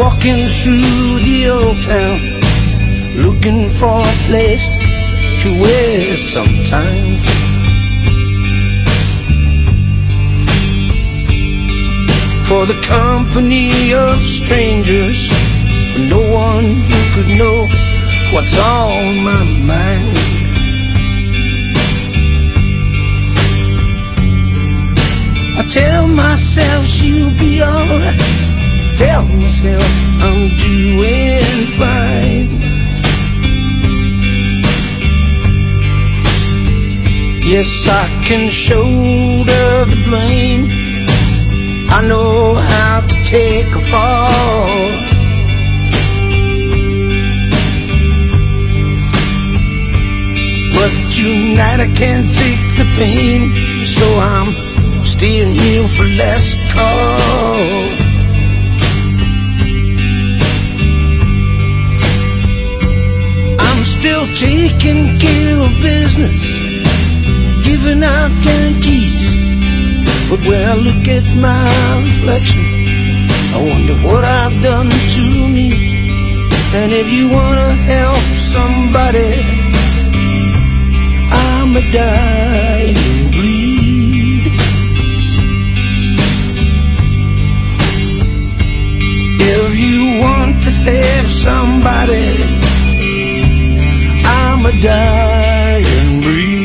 walking through the old town, looking for a place to waste some time. For the company of strangers, no one who could know what's on my mind. I tell myself she'll be alright, tell myself I'm doing fine. Yes, I can shoulder the blame, I know how to take a fall. But tonight I can't take the pain, so I'm staying here for last call. I'm still taking care of business, giving out guarantees. But when I look at my reflection, I wonder what I've done to me. And if you wanna help somebody, I'm a dying breed. If you want to save somebody, I'm a dying breed.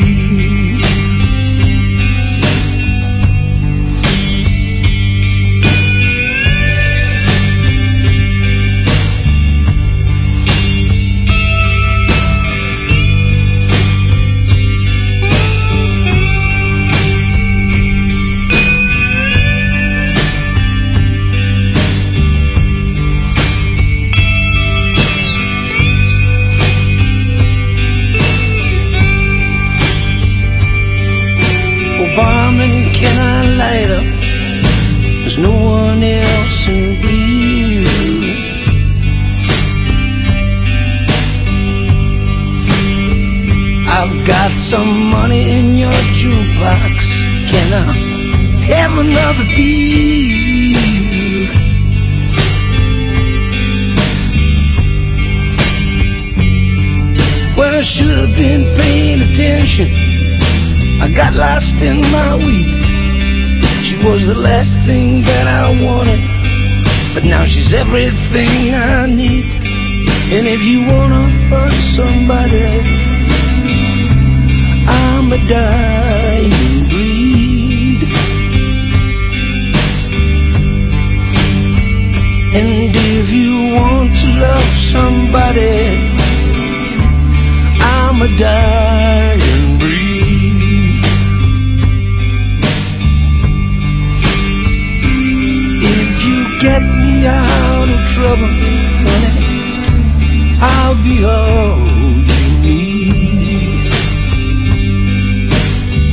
Can I light up? There's no one else in view. I've got some money in your jukebox. Can I have another beer? Well, I should have been paying attention, I got lost in my weed. She was the last thing that I wanted, but now she's everything I need. And if you wanna hurt somebody, I'm a dying breed. And if you want to love somebody, I'm a dying breed. If you get me out of trouble, honey, I'll be all you need.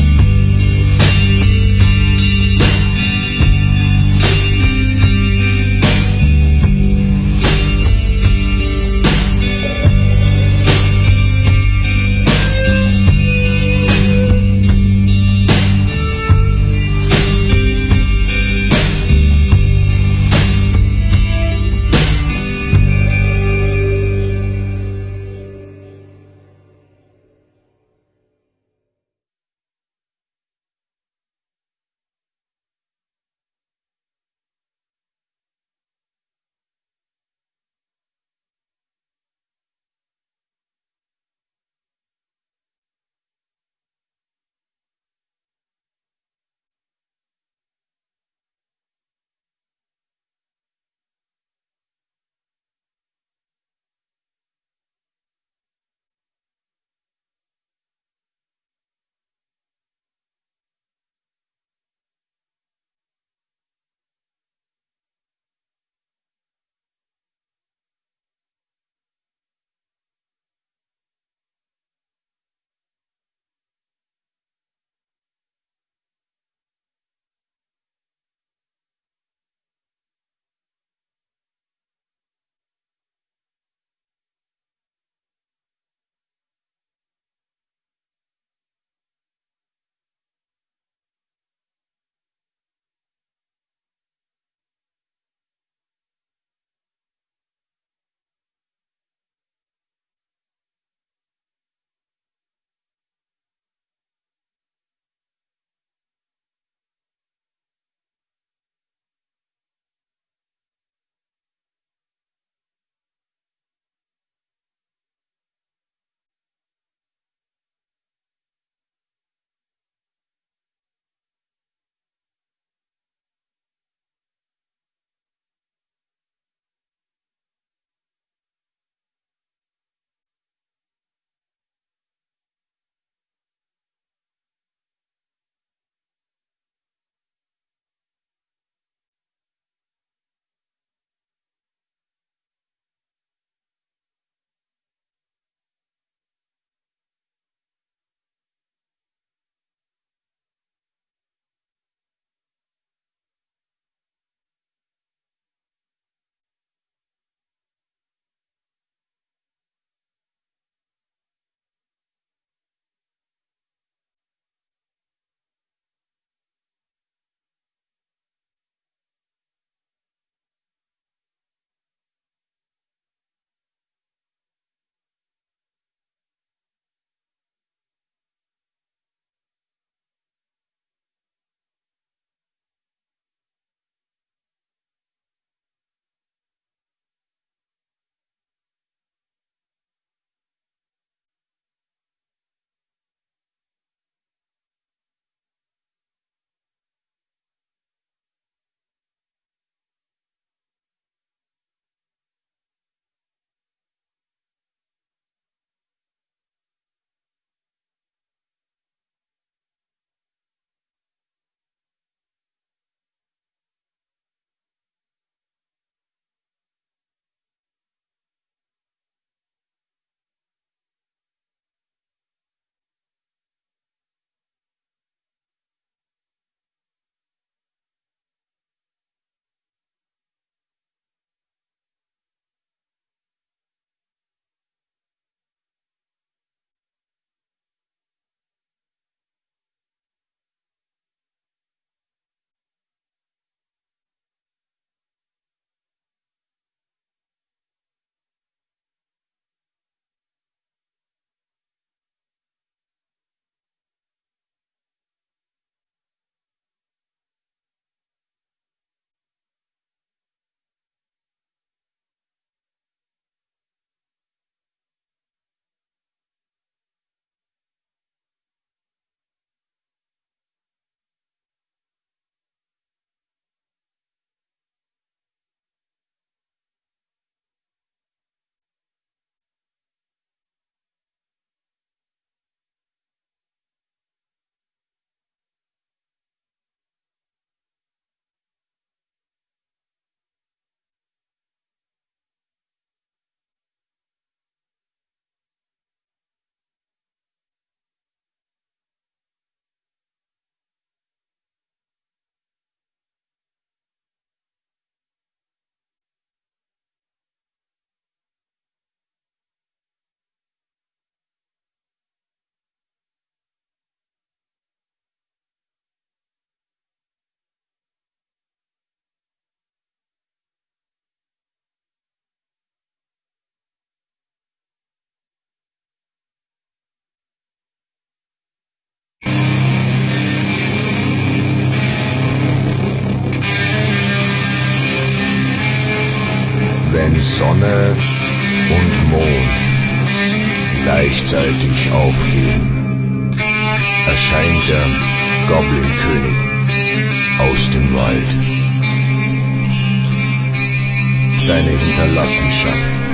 rechtzeitig aufgehen, erscheint der Goblin-König aus dem Wald. Seine Hinterlassenschaft